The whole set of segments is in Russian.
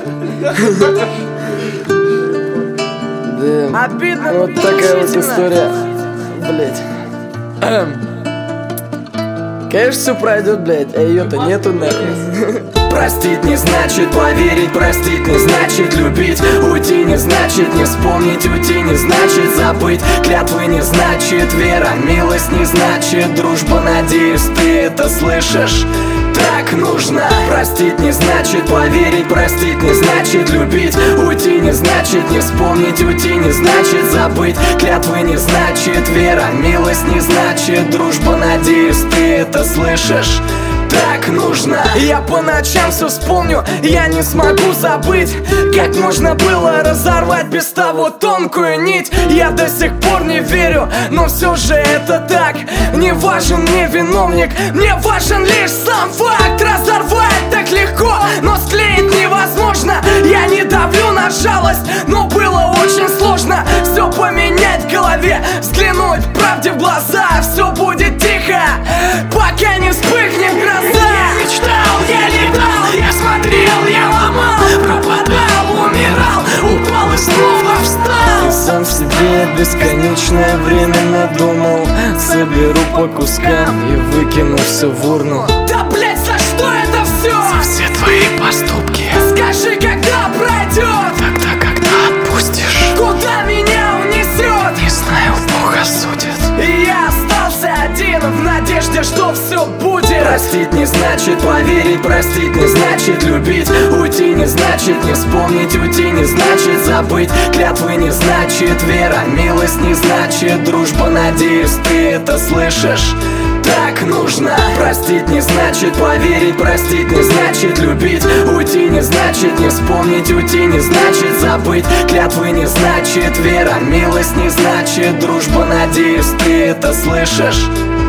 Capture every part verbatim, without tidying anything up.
Да, обидно, вот такая вот история, блять. Конечно, все пройдет, блять, а ее-то нету нахуй. Простить не значит поверить, простить не значит любить. Уйти не значит не вспомнить, уйти не значит забыть. Клятвы не значит вера, милость не значит дружба. Надеюсь, ты это слышишь. Так нужно. Простить не значит поверить, простить не значит любить. Уйти не значит не вспомнить, уйти не значит забыть. Клятвы не значит вера, милость не значит дружба. Надеюсь, ты это слышишь. Так нужно. Я по ночам все вспомню, я не смогу забыть, как можно было разорвать без того тонкую нить. Я до сих пор не верю, но все же это так. Не важен мне виновник, мне важен лишь сам факт. Разорвать так легко, но склеить невозможно. Я не давлю на жалость, но было очень сложно все поменять в голове, взглянуть правде в глаза. Все будет тихо, пока не вспыхнет гроза. Я мечтал, я летал, я смотрел, я ломал, пропадал, умирал, упал и снова встал. И сам в себе бесконечное время надумал. Соберу по кускам и выкину все в урну. Да блять, за что это все? За все твои поступки. Скажи, когда пройдет? Тогда, когда отпустишь. Куда меня унесет? Не знаю, Бог осудит. И я остался один в надежде, что все будет. Простить не значит поверить, простить не значит любить. Уйти не значит не вспомнить, уйти не значит забыть. Клятвы не значит вера, милость не значит дружба. Надеюсь, ты это слышишь. Так нужно. Простить не значит поверить, простить не значит любить. Уйти не значит не вспомнить, уйти не значит забыть. Клятвы не значит вера, милость не значит дружба. Надеюсь, ты это слышишь.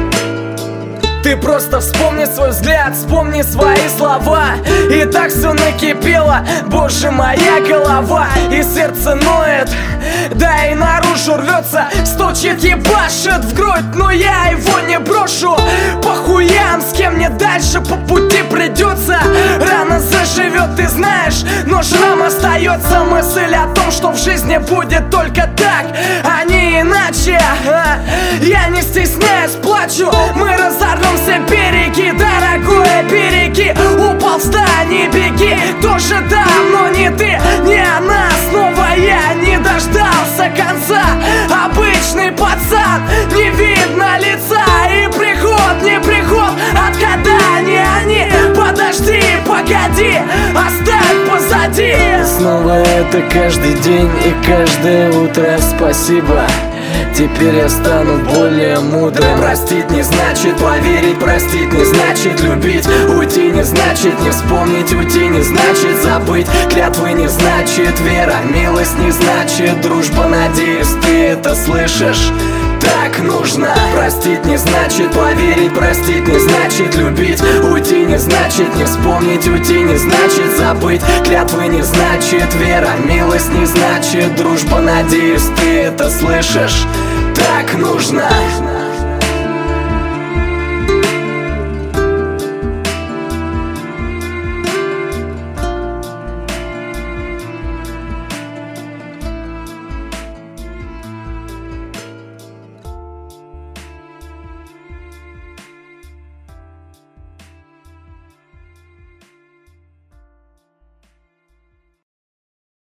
Ты просто вспомни свой взгляд, вспомни свои слова. И так все накипело, боже, моя голова. И сердце ноет, да и наружу рвется. Стучит, ебашит в грудь, но я его не брошу. По хуям, с кем мне дальше по пути придется. Рано заживет, ты знаешь, но шрам остается. Мысль о том, что в жизни будет только так, а не иначе. Я не стесняюсь, плачу, мы разорвем все береги, дорогое, береги. Упал, встань и беги. Тоже да, но не ты, не она. Снова я не дождался конца. Обычный пацан, не видно лица. И приход, не приход, отгада не они. Подожди, погоди, оставь позади. Снова это каждый день и каждое утро. Спасибо, теперь я стану более мудрым. Простить не значит поверить, простить не значит любить. Уйти не значит не вспомнить, уйти не значит забыть. Клятвы не значит вера, милость не значит дружба. Надеюсь, ты это слышишь. Так нужно. Простить не значит поверить, простить не значит любить. Уйти не значит не вспомнить, уйти не значит забыть. Клятвы не значит вера, милость не значит дружба. Надеюсь, ты это слышишь. Так нужно.